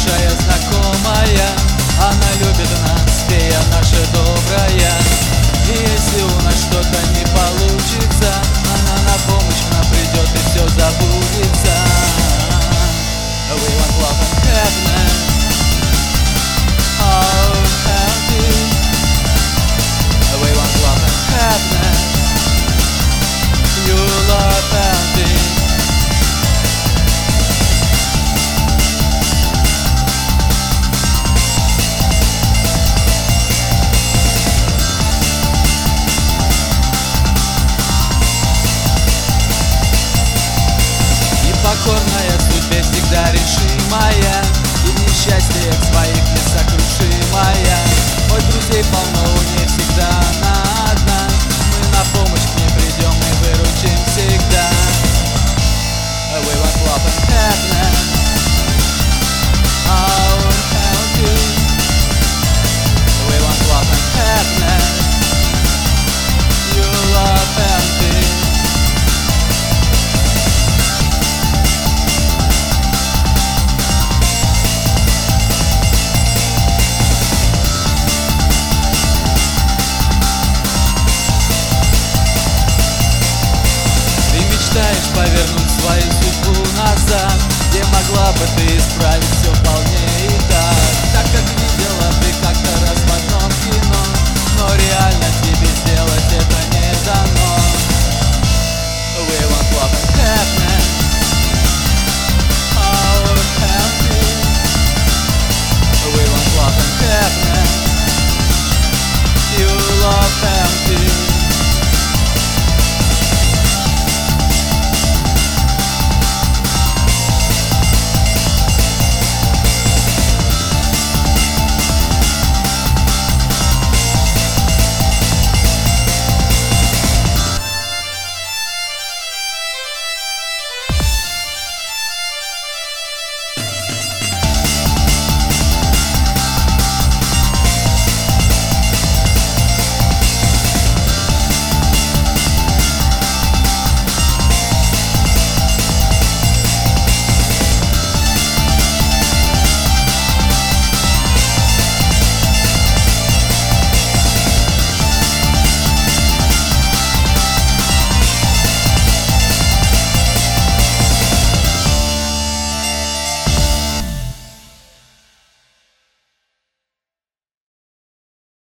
бывшая знакомая, она любит нас, фея наша добрая. И если у нас что-то не получится, она на помощь к нам придет и все забудется. We want love and happiness. Oh, happy. We want love and happiness. You love happy. Покорная судьбе всегда решимая, и в несчастьях своих несокрушимая. Ой, друзей полно, у ней всегда она одна. Мы на помощь к ней придем и выручим всегда. We want love and happiness. Oh, happy. We want love and happiness. You love happy. Мечтаешь повернуть свою судьбу назад, где могла бы ты исправить все вполне